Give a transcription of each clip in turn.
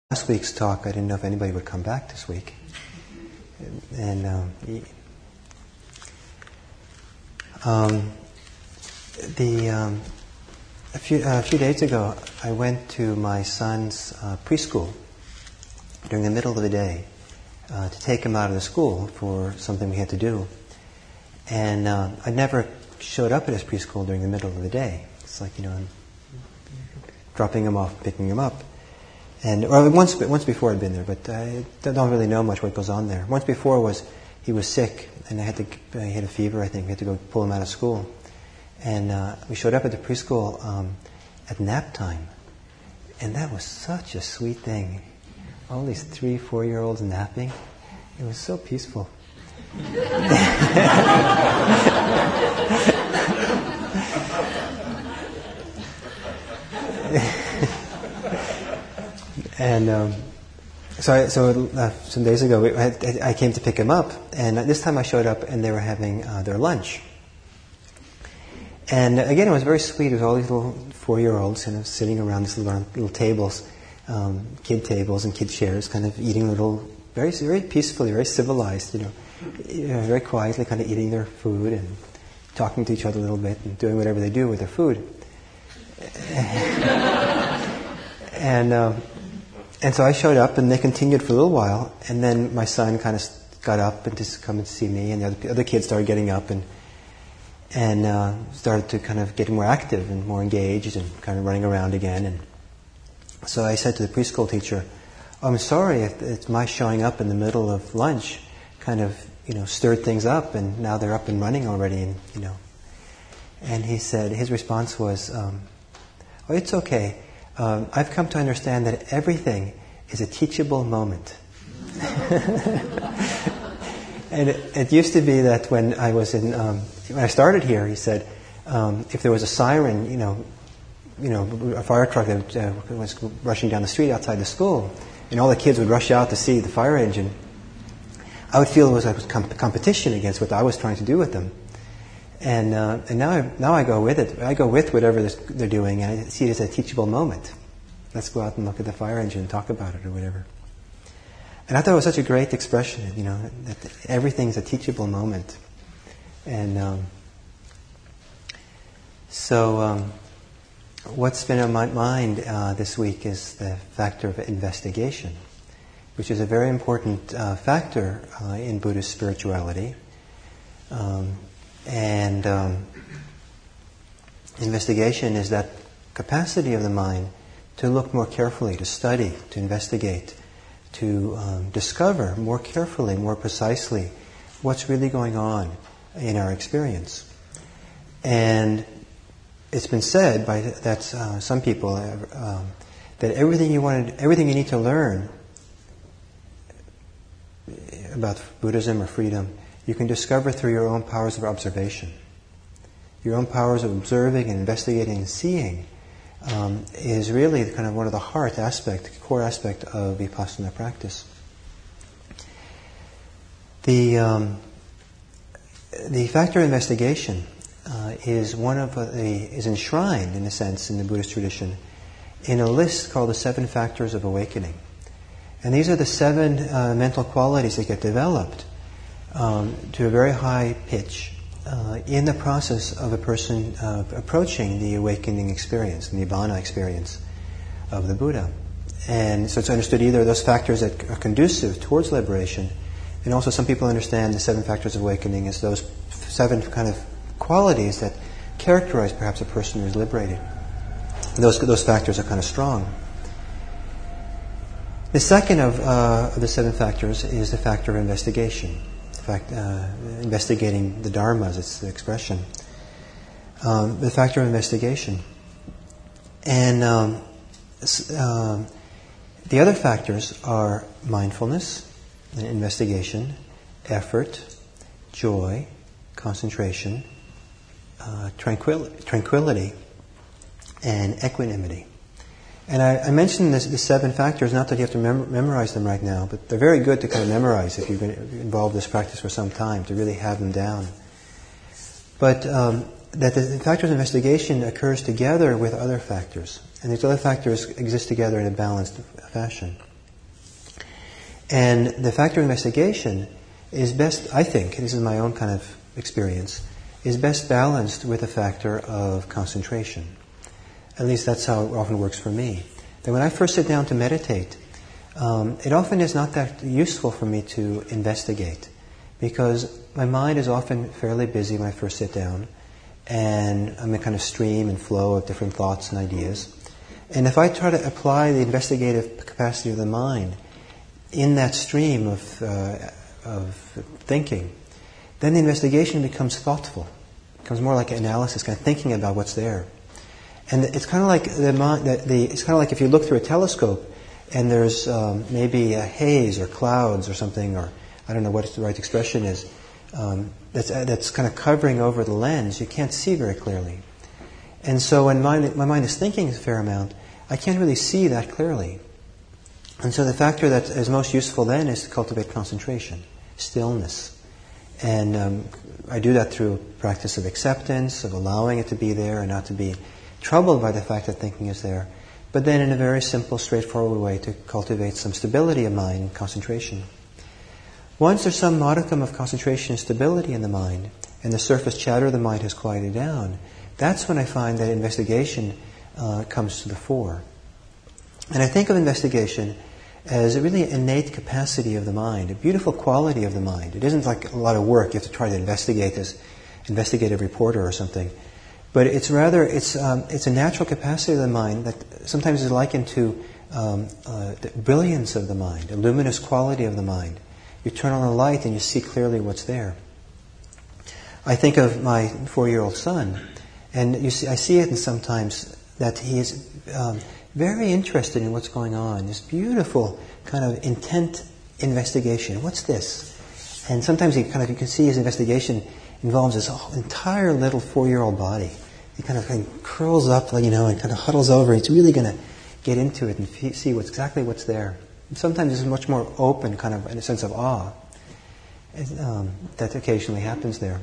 Last week's talk, I didn't know if anybody would come back this week. And a few days ago, I went to my son's preschool during the middle of the day to take him out of the school for something we had to do. And I never showed up at his preschool during the middle of the day. It's like, I'm dropping him off, picking him up. And once before I'd been there, but I don't really know much what goes on there. Once before he was sick, and he had a fever. I think we had to go pull him out of school, and we showed up at the preschool at nap time, and that was such a sweet thing. All these 3-4-year-olds napping, it was so peaceful. And so some days ago, I came to pick him up, and this time I showed up, and they were having their lunch. And again, it was very sweet. It was all these little 4-year-olds kind of sitting around these little tables, kid tables and kid chairs, kind of eating very, very peacefully, very civilized, very quietly, kind of eating their food and talking to each other a little bit and doing whatever they do with their food. And so I showed up, and they continued for a little while, and then my son kind of got up and just come and see me, and the other kids started getting up and started to kind of get more active and more engaged and kind of running around again. And so I said to the preschool teacher, "I'm sorry if it's my showing up in the middle of lunch kind of stirred things up, and now they're up and running already." And he said, his response was, "Oh, it's okay. I've come to understand that everything is a teachable moment." And it used to be that when I was when I started here, he said, if there was a siren, a fire truck that was rushing down the street outside the school, and all the kids would rush out to see the fire engine, I would feel it was like competition against what I was trying to do with them. And now I go with it. I go with whatever they're doing, and I see it as a teachable moment. Let's go out and look at the fire engine and talk about it or whatever. And I thought it was such a great expression, that everything's a teachable moment. And so what's been on my mind this week is the factor of investigation, which is a very important factor in Buddhist spirituality. And investigation is that capacity of the mind to look more carefully, to study, to investigate, to discover more carefully, more precisely what's really going on in our experience. And it's been said by some people that everything you need to learn about Buddhism or freedom, you can discover through your own powers of observation. Your own powers of observing and investigating and seeing is really kind of one of the core aspect of Vipassana practice. The factor of investigation is is enshrined, in a sense, in the Buddhist tradition in a list called the 7 Factors of Awakening. And these are the 7 mental qualities that get developed to a very high pitch in the process of a person approaching the awakening experience, the Nibbana experience of the Buddha. And so it's understood either those factors that are conducive towards liberation, and also some people understand the 7 factors of awakening as those 7 kind of qualities that characterize perhaps a person who is liberated. And those factors are kind of strong. The second of the 7 factors is the factor of investigation. Investigating the dharmas, it's the expression. The factor of investigation. And the other factors are mindfulness, investigation, effort, joy, concentration, tranquility, and equanimity. And I mentioned the 7 factors, not that you have to memorize them right now, but they're very good to kind of memorize if you've been involved in this practice for some time, to really have them down. But that the factors of investigation occurs together with other factors. And these other factors exist together in a balanced fashion. And the factor of investigation is best, I think, this is my own kind of experience, is best balanced with a factor of concentration. At least that's how it often works for me. That when I first sit down to meditate, it often is not that useful for me to investigate, because my mind is often fairly busy when I first sit down, and I'm in a kind of stream and flow of different thoughts and ideas. And if I try to apply the investigative capacity of the mind in that stream of thinking, then the investigation becomes thoughtful. It becomes more like analysis, kind of thinking about what's there. And it's kind of like it's kind of like if you look through a telescope and there's maybe a haze or clouds or something, or I don't know what the right expression is, that's kind of covering over the lens. You can't see very clearly. And so when my mind is thinking a fair amount, I can't really see that clearly. And so the factor that is most useful then is to cultivate concentration, stillness. And I do that through practice of acceptance, of allowing it to be there and not to be troubled by the fact that thinking is there. But then in a very simple, straightforward way to cultivate some stability of mind and concentration. Once there's some modicum of concentration and stability in the mind, and the surface chatter of the mind has quieted down, that's when I find that investigation comes to the fore. And I think of investigation as a really innate capacity of the mind, a beautiful quality of the mind. It isn't like a lot of work. You have to try to investigate this investigative reporter or something. But it's rather, it's a natural capacity of the mind that sometimes is likened to the brilliance of the mind, a luminous quality of the mind. You turn on a light and you see clearly what's there. I think of my 4-year-old son, and I see it sometimes that he is very interested in what's going on. This beautiful kind of intent investigation. What's this? And sometimes you can see his investigation involves his entire little 4-year-old body. He kind of curls up, and kind of huddles over. He's really going to get into it and see exactly what's there. And sometimes it's much more open, kind of in a sense of awe. That occasionally happens there.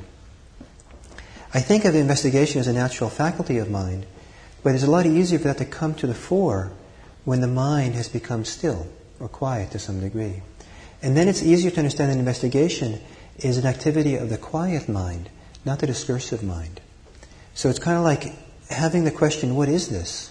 I think of investigation as a natural faculty of mind, but it's a lot easier for that to come to the fore when the mind has become still or quiet to some degree. And then it's easier to understand that investigation is an activity of the quiet mind, not the discursive mind. So it's kind of like having the question, what is this?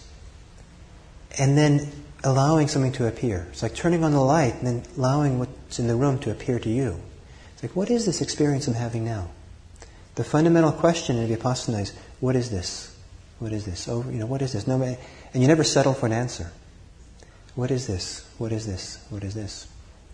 And then allowing something to appear. It's like turning on the light and then allowing what's in the room to appear to you. It's like, what is this experience I'm having now? The fundamental question in Vipassana is, what is this? What is this? Oh, what is this? No, and you never settle for an answer. What is this? What is this? What is this?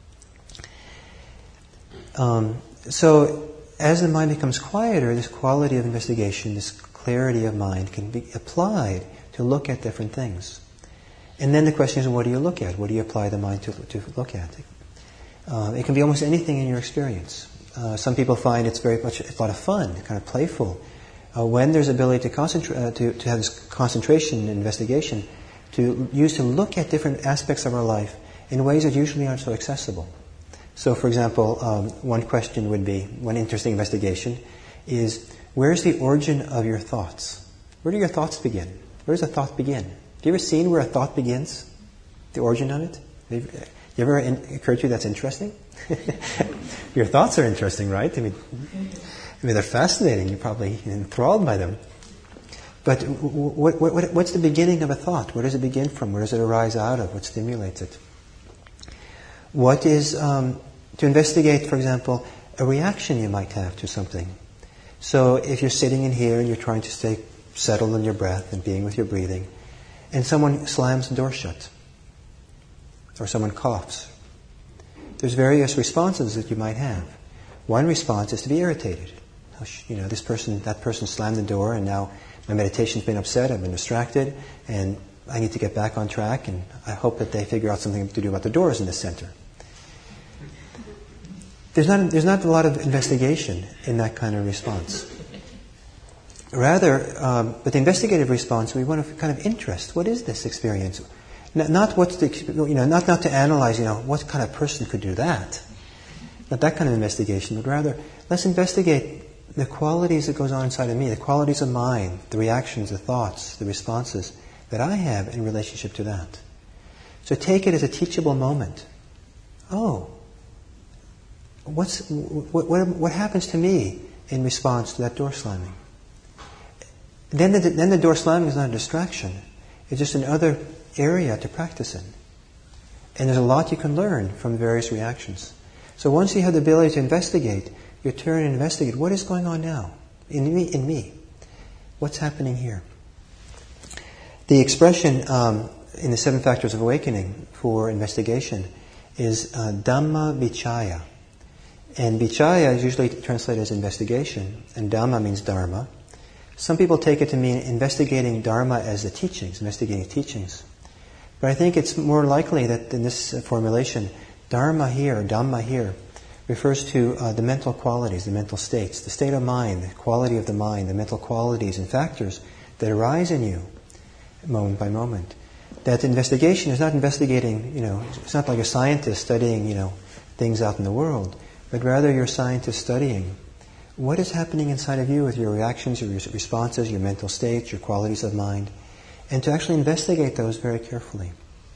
So, as the mind becomes quieter, this quality of investigation, this clarity of mind can be applied to look at different things. And then the question is, what do you look at? What do you apply the mind to look at? It can be almost anything in your experience. Some people find it's a lot of fun, kind of playful. When there's ability to concentrate, to have this concentration and investigation, to look at different aspects of our life in ways that usually aren't so accessible. So, for example, one question would be, one interesting investigation is, where's the origin of your thoughts? Where do your thoughts begin? Where does a thought begin? Have you ever seen where a thought begins? The origin of it? You ever occurred to you that's interesting? Your thoughts are interesting, right? I mean, they're fascinating. You're probably enthralled by them. But what's the beginning of a thought? Where does it begin from? Where does it arise out of? What stimulates it? What is, to investigate, for example, a reaction you might have to something. So if you're sitting in here and you're trying to stay settled in your breath and being with your breathing, and someone slams the door shut, or someone coughs, there's various responses that you might have. One response is to be irritated. That person slammed the door, and now my meditation's been upset, I've been distracted, and I need to get back on track, and I hope that they figure out something to do about the doors in the center. There's not a lot of investigation in that kind of response. Rather, with the investigative response, we want a kind of interest. What is this experience? Not what's not to analyze, what kind of person could do that. Not that kind of investigation, but rather, let's investigate the qualities that goes on inside of me, the qualities of mind, the reactions, the thoughts, the responses that I have in relationship to that. So take it as a teachable moment. Oh, what happens to me in response to that door slamming? Then the door slamming is not a distraction. It's just another area to practice in. And there's a lot you can learn from various reactions. So once you have the ability to investigate, you turn and investigate, what is going on now in me? What's happening here? The expression in the 7 Factors of Awakening for investigation is Dhamma Vichaya. And Vichaya is usually translated as investigation, and Dhamma means Dharma. Some people take it to mean investigating Dharma as the teachings, investigating teachings. But I think it's more likely that in this formulation, Dharma here, Dhamma here, refers to the mental qualities, the mental states, the state of mind, the quality of the mind, the mental qualities and factors that arise in you moment by moment. That investigation is not investigating, it's not like a scientist studying, things out in the world, but rather you're a scientist studying what is happening inside of you with your reactions, your responses, your mental states, your qualities of mind, and to actually investigate those very carefully.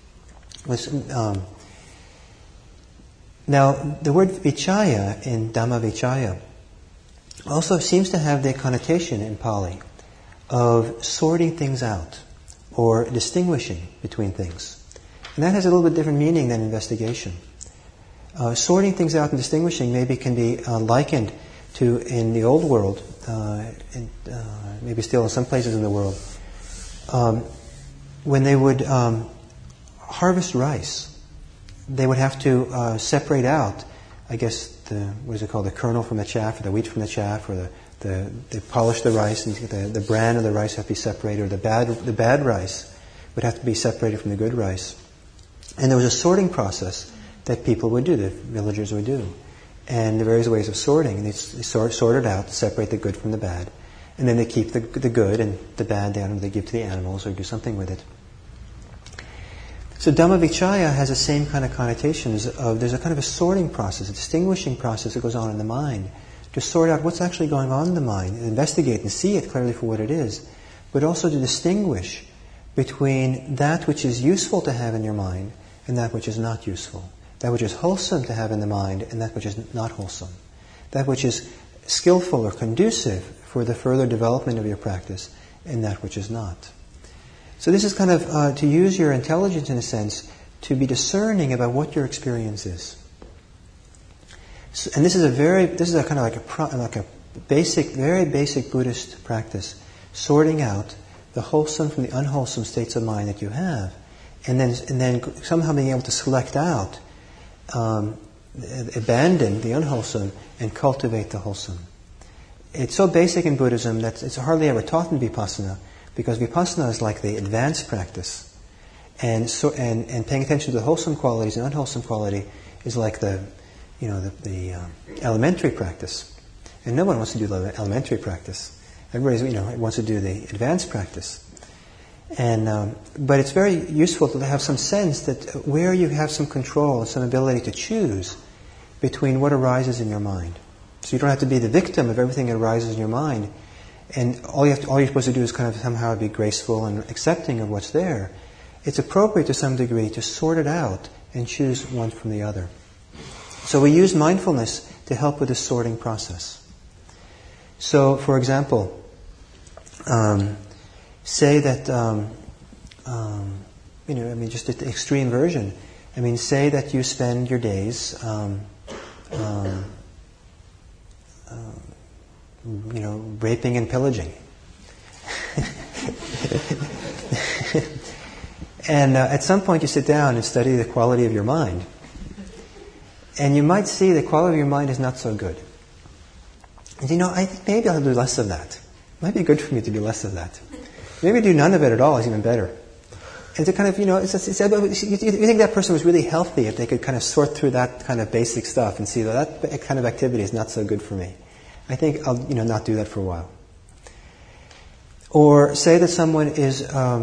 Now, the word vichaya in Dhamma Vichaya also seems to have the connotation in Pali of sorting things out or distinguishing between things. And that has a little bit different meaning than investigation. Sorting things out and distinguishing maybe can be likened to, in the old world, maybe still in some places in the world, when they would harvest rice, they would have to separate out, I guess, the kernel from the chaff, or the wheat from the chaff, or they polish the rice, and the bran of the rice have to be separated, or the bad rice would have to be separated from the good rice. And there was a sorting process that people would do, the villagers would do. And the various ways of sorting, and they sort it out, separate the good from the bad. And then they keep the good and the bad down, and they give to the animals or do something with it. So Dhamma Vichaya has the same kind of connotations of, there's a kind of a sorting process, a distinguishing process that goes on in the mind to sort out what's actually going on in the mind, and investigate and see it clearly for what it is, but also to distinguish between that which is useful to have in your mind and that which is not useful. That which is wholesome to have in the mind and that which is not wholesome. That which is skillful or conducive for the further development of your practice and that which is not. So this is kind of to use your intelligence in a sense to be discerning about what your experience is. So, and this is a kind of like a basic, very basic Buddhist practice, sorting out the wholesome from the unwholesome states of mind that you have, and then somehow being able to select out, abandon the unwholesome and cultivate the wholesome. It's so basic in Buddhism that it's hardly ever taught in Vipassana, because Vipassana is like the advanced practice, and paying attention to the wholesome qualities and unwholesome quality is like the elementary practice. And no one wants to do the elementary practice. Everybody wants to do the advanced practice. And but it's very useful to have some sense that where you have some control and some ability to choose between what arises in your mind. So you don't have to be the victim of everything that arises in your mind, and all you're supposed to do is kind of somehow be graceful and accepting of what's there. It's appropriate to some degree to sort it out and choose one from the other. So we use mindfulness to help with this sorting process. So, for example, say that, just an extreme version. Say that you spend your days, raping and pillaging. And at some point you sit down and study the quality of your mind. And you might see the quality of your mind is not so good. And I think maybe I'll do less of that. It might be good for me to do less of that. Maybe do none of it at all is even better. And to kind of, you think that person was really healthy if they could kind of sort through that kind of basic stuff and see that kind of activity is not so good for me. I think I'll, not do that for a while. Or say that someone is,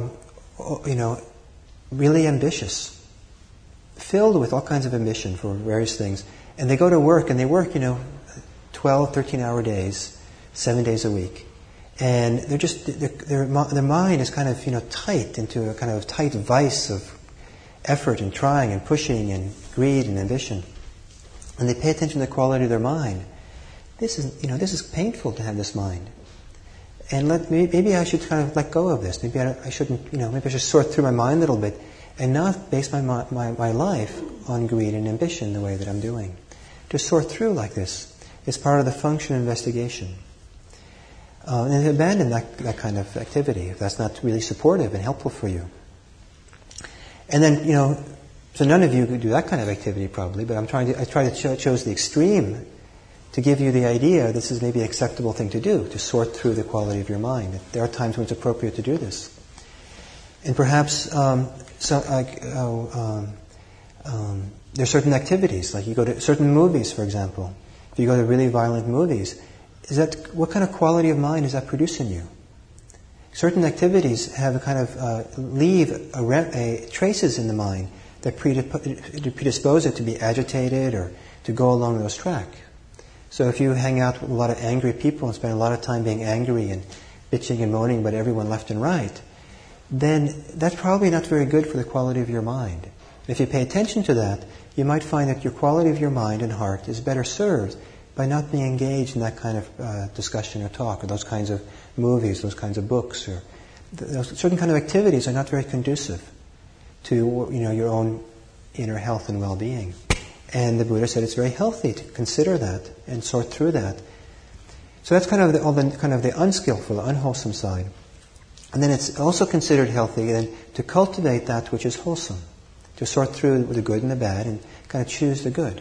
really ambitious, filled with all kinds of ambition for various things, and they go to work and they work, 12, 13-hour days, 7 days a week. And their mind is kind of, tight into a kind of tight vice of effort and trying and pushing and greed and ambition. and they pay attention to the quality of their mind, this is painful to have this mind. And maybe I should kind of let go of this. Maybe I shouldn't, maybe I should sort through my mind a little bit and not base my life on greed and ambition the way that I'm doing. To sort through like this is part of the function of investigation. And abandon that kind of activity if that's not really supportive and helpful for you. And then, so none of you could do that kind of activity probably, but I try to chose the extreme to give you the idea this is maybe an acceptable thing to do, to sort through the quality of your mind. There are times when it's appropriate to do this. And perhaps there's certain activities, like you go to certain movies, for example. If you go to really violent movies, what kind of quality of mind does that produce in you? Certain activities have a kind of leave traces in the mind that predispose it to be agitated or to go along those tracks. So if you hang out with a lot of angry people and spend a lot of time being angry and bitching and moaning about everyone left and right, then that's probably not very good for the quality of your mind. If you pay attention to that, you might find that your quality of your mind and heart is better served by not being engaged in that kind of discussion or talk, or those kinds of movies, those kinds of books, or those certain kind of activities are not very conducive to your own inner health and well-being. And the Buddha said it's very healthy to consider that and sort through that. So that's kind of the unskillful, the unwholesome side. And then it's also considered healthy then to cultivate that which is wholesome, to sort through the good and the bad and kind of choose the good.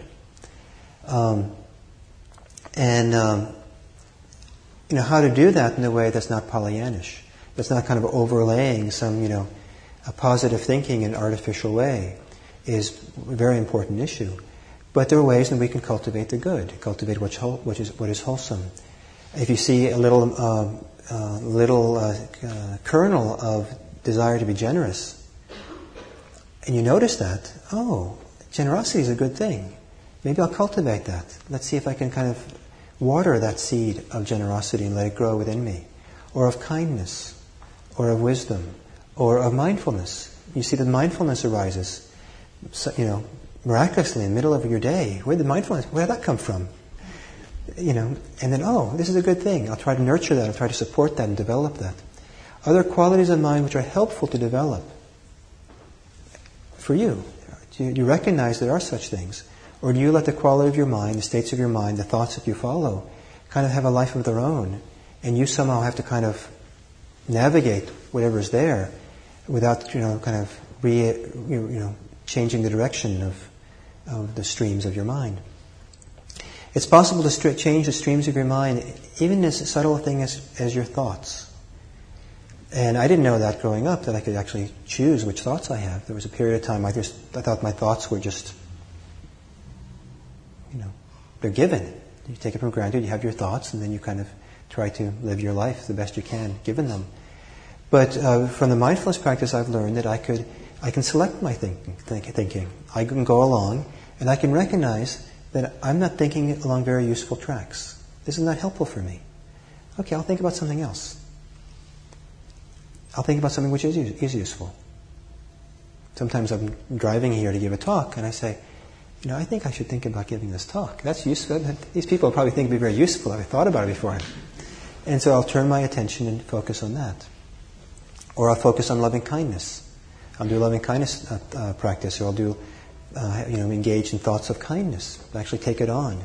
How to do that in a way that's not Pollyannish, that's not kind of overlaying some, a positive thinking in an artificial way, is a very important issue. But there are ways in which we can cultivate the good, cultivate what is wholesome. If you see a little kernel of desire to be generous, and you notice that, generosity is a good thing. Maybe I'll cultivate that. Let's see if I can kind of water that seed of generosity and let it grow within me. Or of kindness, or of wisdom, or of mindfulness. You see that mindfulness arises, miraculously in the middle of your day. Where did that come from? And then, this is a good thing. I'll try to nurture that. I'll try to support that and develop that. Other qualities of mind which are helpful to develop for you. Do you recognize there are such things? Or do you let the quality of your mind, the states of your mind, the thoughts that you follow, kind of have a life of their own, and you somehow have to kind of navigate whatever's there without, changing the direction of the streams of your mind. It's possible to change the streams of your mind, even as subtle a thing as your thoughts. And I didn't know that growing up, that I could actually choose which thoughts I have. There was a period of time I thought my thoughts were just, they're given. You take it for granted, you have your thoughts, and then you kind of try to live your life the best you can, given them. But from the mindfulness practice, I've learned that I can select my thinking. I can go along, and I can recognize that I'm not thinking along very useful tracks. This is not helpful for me. Okay, I'll think about something else. I'll think about something which is useful. Sometimes I'm driving here to give a talk, and I say, I think I should think about giving this talk. That's useful. These people probably think it would be very useful. I've thought about it before. And so I'll turn my attention and focus on that. Or I'll focus on loving kindness. I'll do loving kindness practice, or I'll do, engage in thoughts of kindness. I'll actually take it on.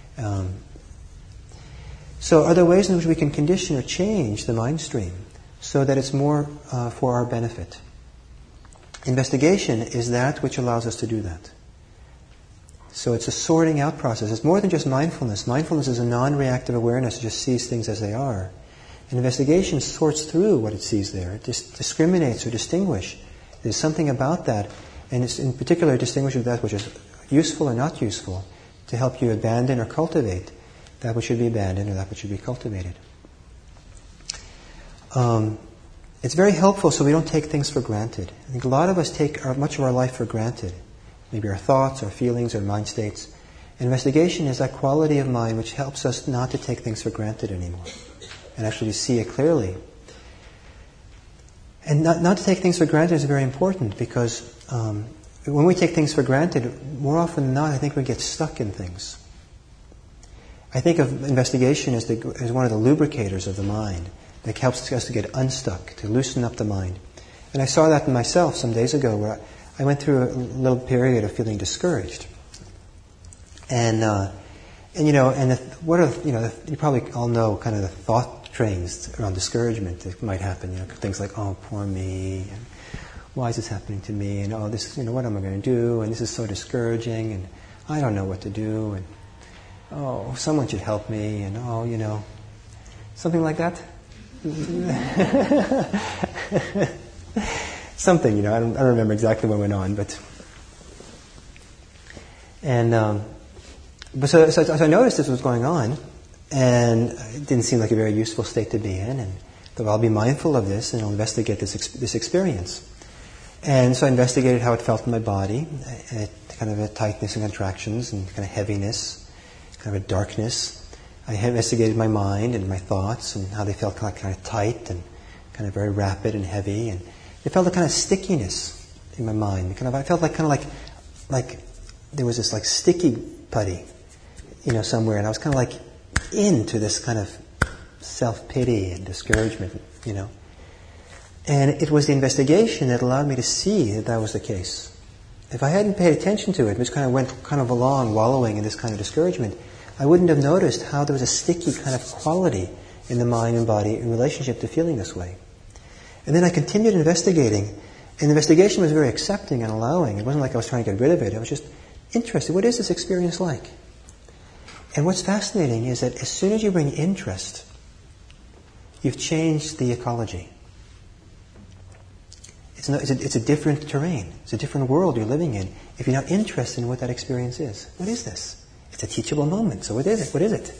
So are there ways in which we can condition or change the mind stream so that it's more for our benefit? Investigation is that which allows us to do that. So it's a sorting out process. It's more than just mindfulness. Mindfulness is a non-reactive awareness. It just sees things as they are. And investigation sorts through what it sees there. It discriminates or distinguishes. There's something about that, and it's in particular distinguishes that which is useful or not useful to help you abandon or cultivate that which should be abandoned or that which should be cultivated. It's very helpful so we don't take things for granted. I think a lot of us take much of our life for granted. Maybe our thoughts, our feelings, our mind states. Investigation is that quality of mind which helps us not to take things for granted anymore and actually to see it clearly. And not to take things for granted is very important because when we take things for granted, more often than not, I think we get stuck in things. I think of investigation as one of the lubricators of the mind that helps us to get unstuck, to loosen up the mind. And I saw that in myself some days ago, where I went through a little period of feeling discouraged. You probably all know kind of the thought trains around discouragement that might happen. Things like, oh, poor me, and why is this happening to me? And oh, this, what am I going to do? And this is so discouraging, and I don't know what to do. And oh, someone should help me. And oh, something like that. Something, I don't remember exactly what went on, but so I noticed this was going on, and it didn't seem like a very useful state to be in, and thought, I'll be mindful of this, and I'll investigate this experience. And so I investigated how it felt in my body, kind of a tightness and contractions, and kind of heaviness, kind of a darkness. I investigated my mind and my thoughts, and how they felt kind of tight, and kind of very rapid and heavy, and it felt a kind of stickiness in my mind. I felt like there was this like sticky putty, somewhere, and I was kind of like into this kind of self-pity and discouragement, And it was the investigation that allowed me to see that was the case. If I hadn't paid attention to it, just kind of went along wallowing in this kind of discouragement, I wouldn't have noticed how there was a sticky kind of quality in the mind and body in relationship to feeling this way. And then I continued investigating, and the investigation was very accepting and allowing. It wasn't like I was trying to get rid of it. I was just interested. What is this experience like? And what's fascinating is that as soon as you bring interest, you've changed the ecology. It's a different terrain. It's a different world you're living in if you're not interested in what that experience is. What is this? It's a teachable moment. So what is it? What is it?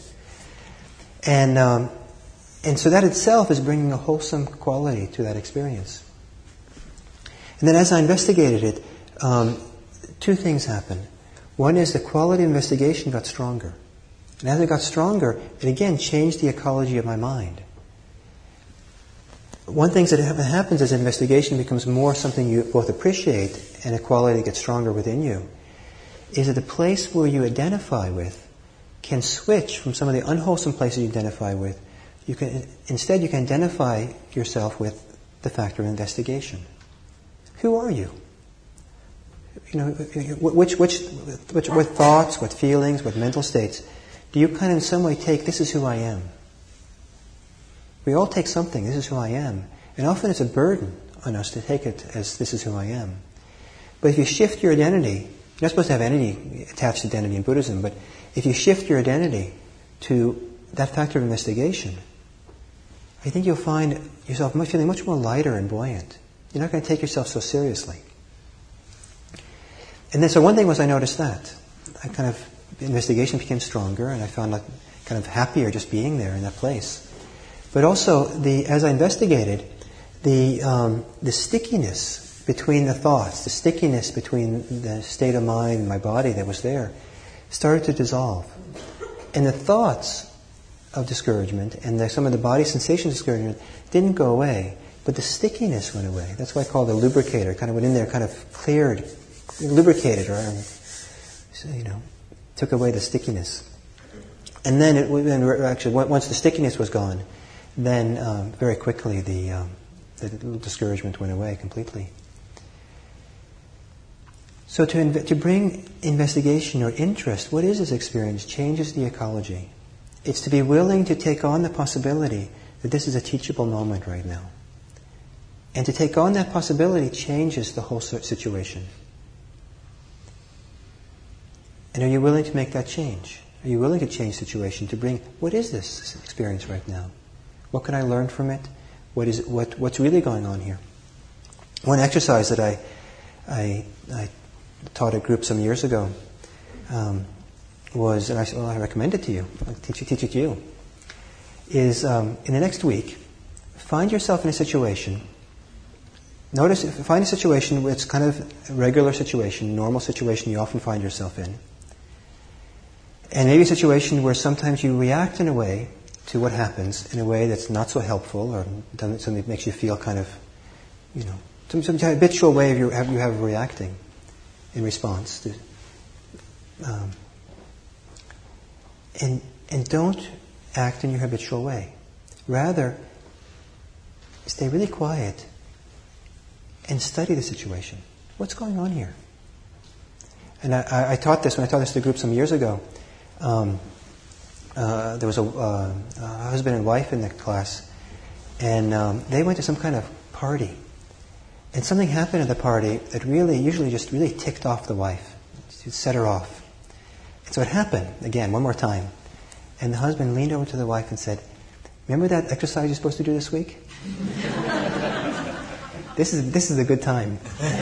And so that itself is bringing a wholesome quality to that experience. And then as I investigated it, two things happened. One is the quality of investigation got stronger. And as it got stronger, it again changed the ecology of my mind. One thing that happens as investigation becomes more something you both appreciate and a quality gets stronger within you, is that the place where you identify with can switch from some of the unwholesome places you identify with. Instead you can identify yourself with the factor of investigation. Who are you? What thoughts, what feelings, what mental states do you kind of in some way take, this is who I am? We all take something, this is who I am. And often it's a burden on us to take it as this is who I am. But if you shift your identity, you're not supposed to have any attached identity in Buddhism, but if you shift your identity to that factor of investigation, I think you'll find yourself feeling much more lighter and buoyant. You're not going to take yourself so seriously. And then, so one thing was I noticed that. Investigation became stronger, and I found kind of happier just being there in that place. But also, as I investigated, the stickiness between the thoughts, the stickiness between the state of mind and my body that was there, started to dissolve. And the thoughts of discouragement and some of the body sensation discouragement didn't go away, but the stickiness went away. That's why I call it a lubricator. Kind of went in there, kind of cleared, lubricated, or took away the stickiness. And then once the stickiness was gone, then very quickly the discouragement went away completely. So to bring investigation or interest, what is this experience, changes the ecology. It's to be willing to take on the possibility that this is a teachable moment right now. And to take on that possibility changes the whole situation. And are you willing to make that change? Are you willing to change the situation, to bring, what is this experience right now? What can I learn from it? What's really going on here? One exercise that I taught a group some years ago was, and I recommend it to you, I'll teach it to you, is in the next week, find yourself in a situation. Find a situation where it's kind of a regular situation, normal situation you often find yourself in. And maybe a situation where sometimes you react in a way to what happens in a way that's not so helpful, or something that makes you feel kind of, some habitual way you have of reacting. in response to, and don't act in your habitual way. Rather, stay really quiet and study the situation. What's going on here? And I taught this, when I taught this to a group some years ago. There was a husband and wife in the class, and they went to some kind of party. And something happened at the party that usually just really ticked off the wife. It set her off. And so it happened, again, one more time. And the husband leaned over to the wife and said, "Remember that exercise you're supposed to do this week? This is a good time."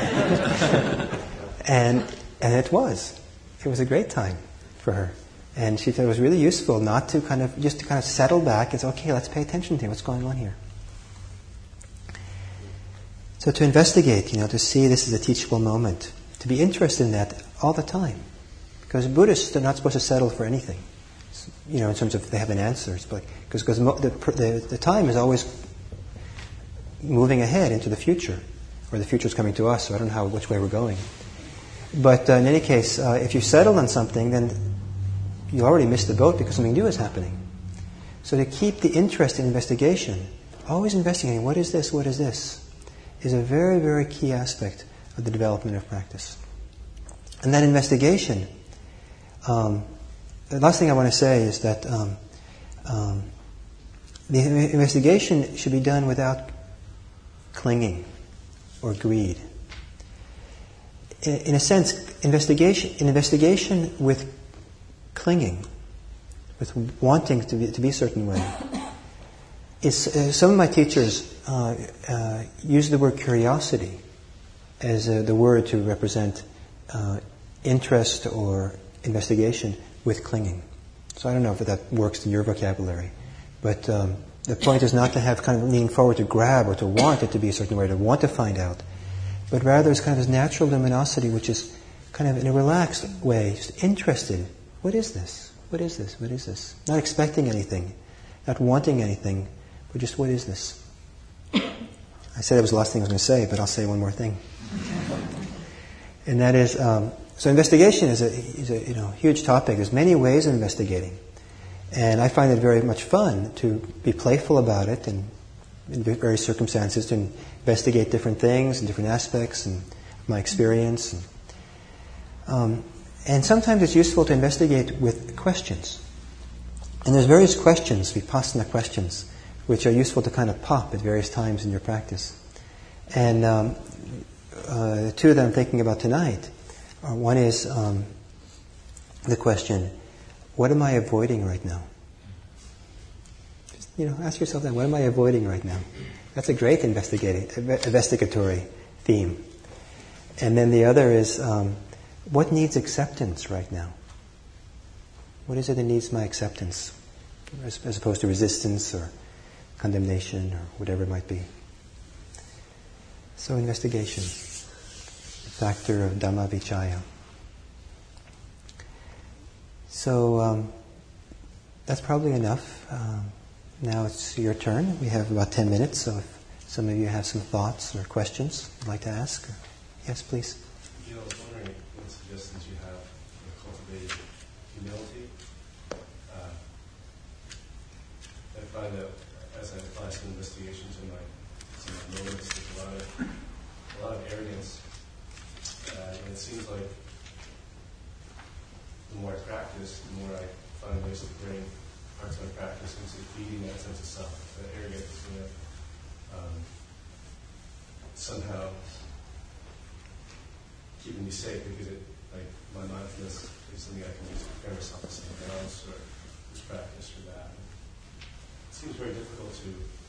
and it was. It was a great time for her. And she thought it was really useful not to kind of settle back and say, "Okay, let's pay attention to what's going on here." So to investigate, to see this as a teachable moment, to be interested in that all the time. Because Buddhists are not supposed to settle for anything, in terms of they have an answer. Because the time is always moving ahead into the future, or the future is coming to us, so I don't know which way we're going. But in any case, if you settle on something, then you already missed the boat because something new is happening. So to keep the interest in investigation, always investigating, what is this, is a very, very key aspect of the development of practice. And that investigation, the last thing I want to say is that the investigation should be done without clinging or greed. In a sense, investigation with clinging, with wanting to be a certain way, is some of my teachers use the word curiosity as the word to represent interest or investigation with clinging. So I don't know if that works in your vocabulary, but the point is not to have kind of leaning forward to grab or to want it to be a certain way, to want to find out, but rather it's kind of this natural luminosity which is kind of in a relaxed way, just interested. What is this? What is this? What is this? Not expecting anything, not wanting anything, but just what is this? I said that was the last thing I was going to say, but I'll say one more thing. And that is, so investigation is a huge topic. There's many ways of investigating. And I find it very much fun to be playful about it and in various circumstances to investigate different things and different aspects and my experience. And sometimes it's useful to investigate with questions. And there's various questions, vipassana questions, which are useful to kind of pop at various times in your practice. And two that I'm thinking about tonight. One is the question, what am I avoiding right now? Just, ask yourself that, what am I avoiding right now? That's a great investigatory theme. And then the other is, what needs acceptance right now? What is it that needs my acceptance? As opposed to resistance or condemnation or whatever it might be. So investigation, the factor of Dhamma Vichaya. So that's probably enough. Now it's your turn. We have about 10 minutes, so if some of you have some thoughts or questions you'd like to ask. Yes, please. I was wondering what suggestions you have for cultivating humility. I find that as I apply some investigations in my moments, there's a lot of arrogance, and it seems like the more I practice, the more I find ways to bring parts of my practice into feeding that sense of self, that arrogance, somehow keeping me safe, because my mindfulness is something I can use to prepare myself for something else, or this practice or that. It seems very difficult to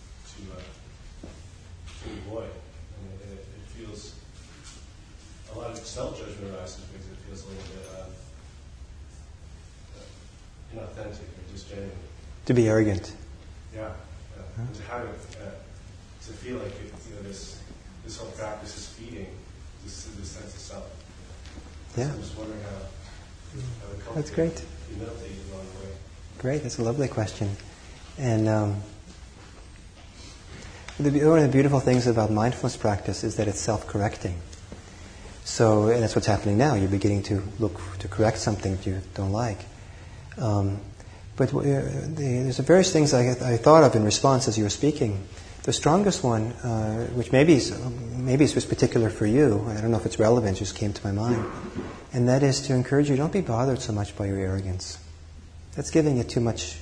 avoid. I mean, it feels, a lot of self-judgment arises because it feels a little bit inauthentic or disgenuine. To be arrogant. Yeah. To have it, to feel like this whole practice is feeding this sense of self. Yeah. So I'm just wondering how to cultivate That's great. humility along the way. Great, that's a lovely question. And one of the beautiful things about mindfulness practice is that it's self-correcting. So, and that's what's happening now. You're beginning to look to correct something that you don't like. But there's various things I thought of in response as you were speaking. The strongest one, which maybe it's just particular for you, I don't know if it's relevant, just came to my mind, and that is to encourage you, don't be bothered so much by your arrogance. That's giving it too much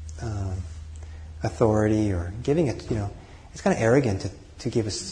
authority, or giving it, it's kind of arrogant to give us,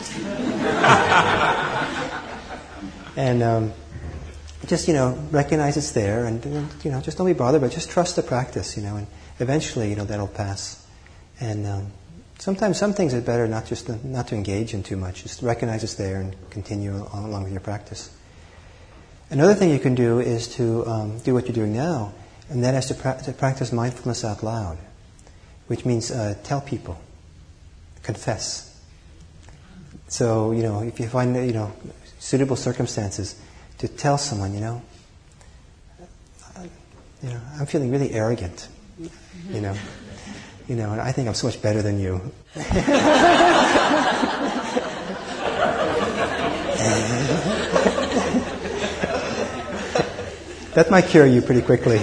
and just, recognize it's there, and, just don't be bothered, but just trust the practice, and eventually, that'll pass. And sometimes some things are better not to engage in too much. Just recognize it's there and continue along with your practice. Another thing you can do is to do what you're doing now, and that is to practice mindfulness out loud, which means tell people, confess. So, if you find, suitable circumstances, to tell someone, I'm feeling really arrogant, and I think I'm so much better than you. That might cure you pretty quickly.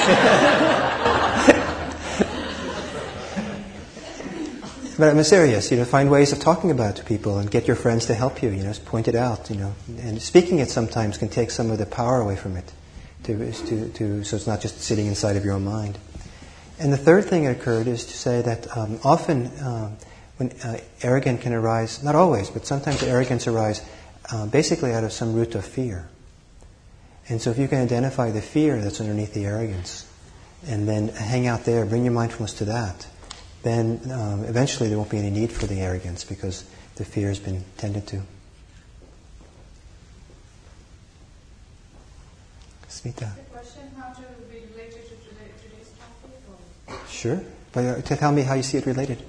But I'm serious, find ways of talking about it to people and get your friends to help you, point it out, And speaking it sometimes can take some of the power away from it, so it's not just sitting inside of your own mind. And the third thing that occurred is to say that often when arrogance can arise, not always, but sometimes arrogance arise basically out of some root of fear. And so if you can identify the fear that's underneath the arrogance, and then hang out there, bring your mindfulness to that, then eventually there won't be any need for the arrogance because the fear has been tended to. Smita. The question, how to be related to today's topic? Or? Sure. But tell me how you see it related.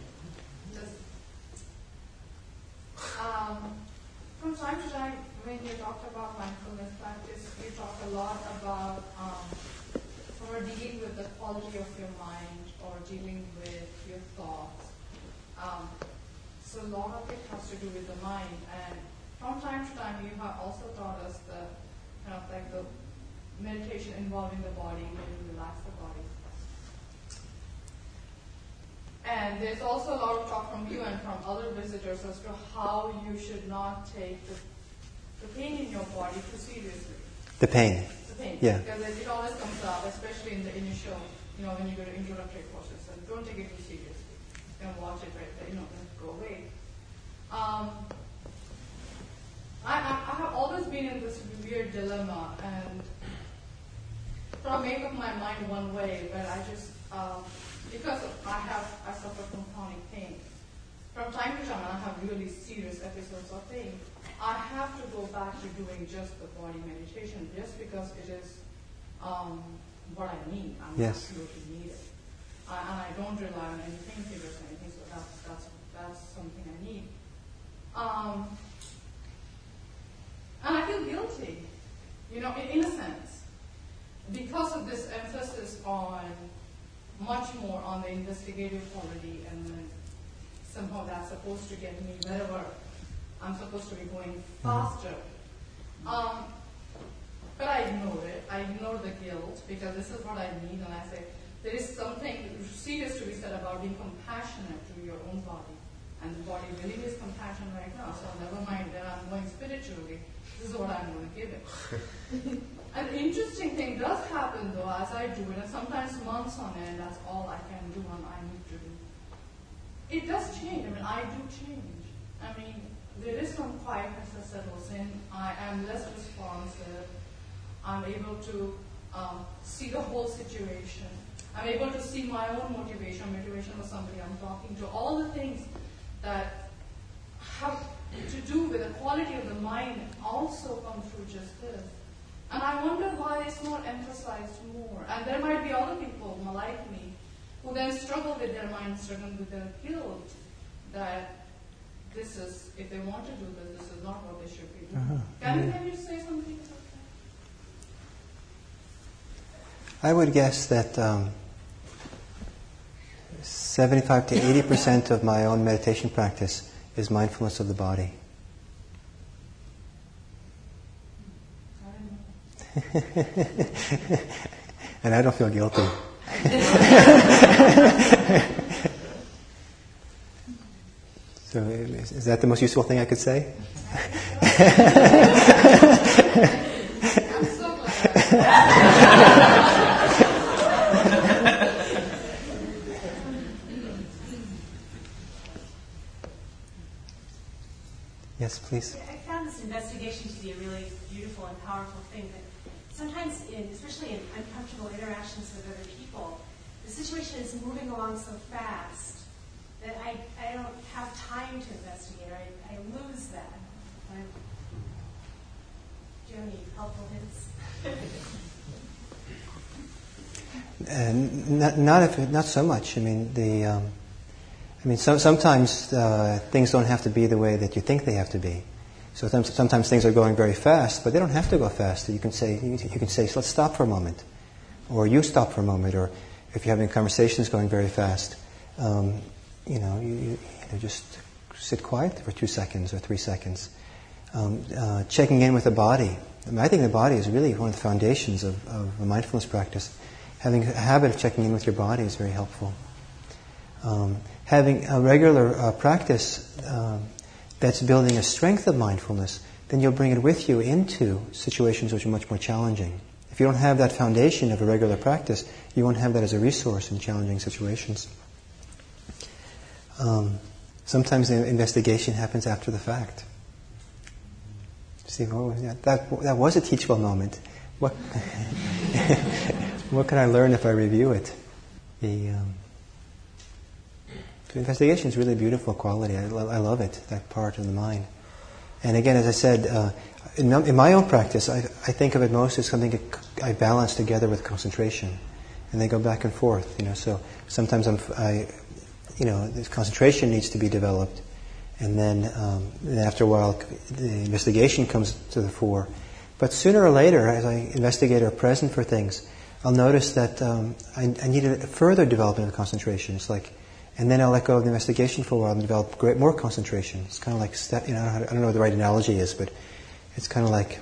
From time to time, when you talk about mindfulness practice, you talk a lot about or dealing with the quality of your mind or dealing with your thoughts. So a lot of it has to do with the mind. And from time to time, you have also taught us the the meditation involving the body, when you relax the body. And there's also a lot of talk from you and from other visitors as to how you should not take the pain in your body too seriously. The pain. The pain. Yeah. Because it always comes up, especially in the initial, when you go to introductory courses. And don't take it too seriously. Watch it right there, go away. I have always been in this weird dilemma, and I make up my mind one way, but I just because I suffer from chronic pain. From time to time, I have really serious episodes of pain. I have to go back to doing just the body meditation, just because it is what I need. I absolutely need it, and I don't rely on any painkillers or anything. So that's something I need. And I feel guilty, in a sense, because of this emphasis on much more on the investigative quality, and then somehow that's supposed to get me wherever I'm supposed to be going faster. But I ignore it. I ignore the guilt because this is what I need, and I say there is something serious to be said about being compassionate to your own body. And the body really needs compassion right now, so never mind that I'm going spiritually. This is what I'm going to give it. An interesting thing does happen though as I do it, and sometimes months on end, that's all I can do and I need to do. It does change. I do change. There is some quietness that settles in. I am less responsive. I'm able to see the whole situation. I'm able to see my own motivation of somebody I'm talking to. All the things that have to do with the quality of the mind also come through just this. And I wonder why it's not emphasized more. And there might be other people like me who then struggle with their mind, struggle with their guilt, that this is, if they want to do this, this is not what they should be doing. Can you say something about that? I would guess that 75 to 80% of my own meditation practice is mindfulness of the body. And I don't feel guilty. So is that the most useful thing I could say? I'm so glad. Yes, please. I found this investigation to be a really beautiful and powerful thing. But sometimes, especially in uncomfortable interactions with other people, the situation is moving along so fast that I don't have time to investigate, or I lose that. Do you have any helpful hints? Not so much. I mean, sometimes things don't have to be the way that you think they have to be. So sometimes things are going very fast, but they don't have to go fast. You can say, let's stop for a moment, or you stop for a moment, or if you're having conversations going very fast, you just sit quiet for 2 seconds or 3 seconds. Checking in with the body. I mean, I think the body is really one of the foundations of a mindfulness practice. Having a habit of checking in with your body is very helpful. Having a regular practice that's building a strength of mindfulness, then you'll bring it with you into situations which are much more challenging. If you don't have that foundation of a regular practice, you won't have that as a resource in challenging situations. Sometimes the investigation happens after the fact. See, that was a teachable moment. What what can I learn if I review it? The investigation is really a beautiful quality. I love it, that part of the mind. And again, as I said, in my own practice, I think of it most as something I balance together with concentration, and they go back and forth. So sometimes this concentration needs to be developed, and then after a while, the investigation comes to the fore. But sooner or later, as I investigate or present for things, I'll notice that I need a further development of concentration. It's like. And then I'll let go of the investigation for a while and develop more concentration. It's kind of like, I don't know what the right analogy is, but it's kind of like,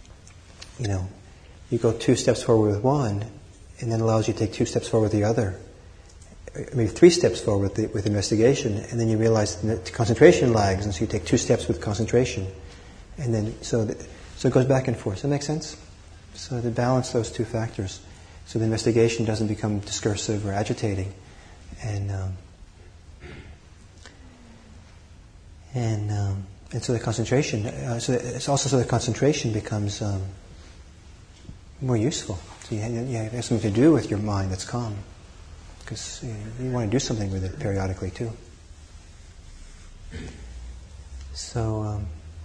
you go 2 steps forward with one, and then allows you to take 2 steps forward with the other. Maybe 3 steps forward with investigation, and then you realize that concentration lags, and so you take 2 steps with concentration. And then, so it goes back and forth. Does that make sense? So to balance those 2 factors, so the investigation doesn't become discursive or agitating. And so the concentration, the concentration becomes more useful. So you have something to do with your mind that's calm, because you want to do something with it periodically too. So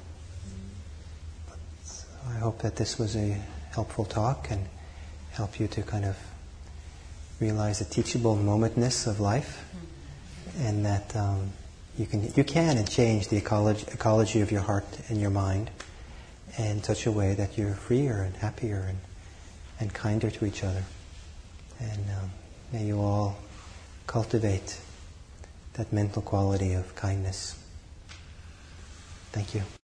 I hope that this was a helpful talk and help you to kind of realize the teachable momentness of life, and that. You can change the ecology of your heart and your mind in such a way that you're freer and happier and kinder to each other. And may you all cultivate that mental quality of kindness. Thank you.